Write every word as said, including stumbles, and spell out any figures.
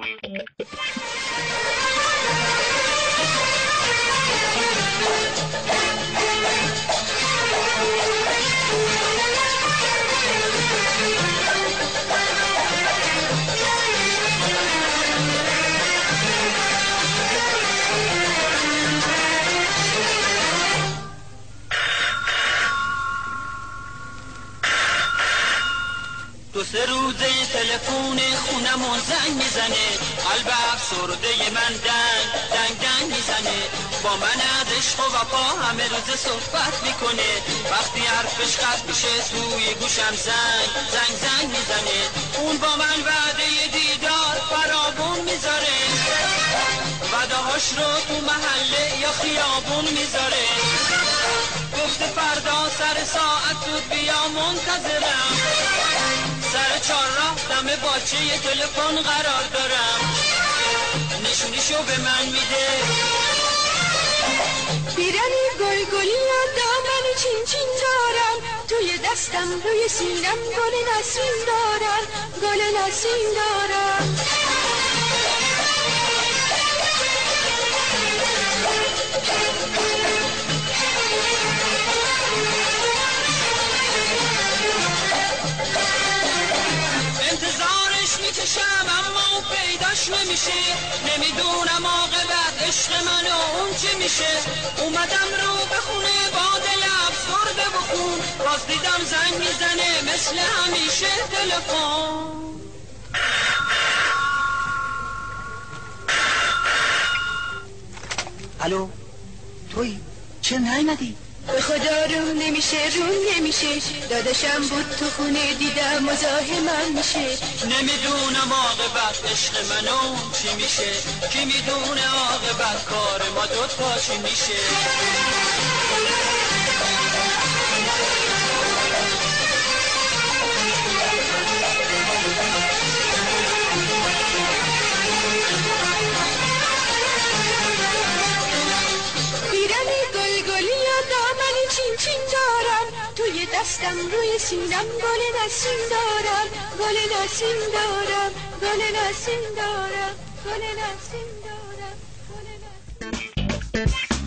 دو سه روزه تلفن خونمون زنگ میزنه، قلب افسرده من دنگ دنگ دنگ میزنه. با من از عشق و وفا همه روز صحبت میکنه، وقتی حرفش قطع میشه توی گوشم زنگ زنگ زنگ میزنه. اون با من وعده دیدار فراوون میذاره، وعده هاش رو تو محله یا خیابون میذاره. گفته فردا سر ساعت زود بیا منتظرم، سر چهار راه دم باچه تلفن قرار دارم. نشونیشو به من میده، پیرنی گل گلی و دامن چین چین دارم، توی دستم روی سینم گل نسیم دارم، گل نسیم دارم. میکشم اما پیداش نمیشه، نمیدونم عاقبت عشق من و اون چی میشه. اومدم رو به خونه با دل افسرده و خون، باز دیدم زنگ میزنه مثل همیشه تلفن. الو توی چرا نیومدی؟ به خدا رو نمیشه رو نمیشه، داداشم بود تو خونه دیدم مزاحمم میشه. نمیدونم عاقبت عشق منو چی میشه، کی میدونه عاقبت کار ما دوتا چی میشه. چین دارم توی دستم روی سینم گل نسیم دارم، گل نسیم دارم، گل نسیم دارم، گل نسیم دارم، گل نسیم دارم.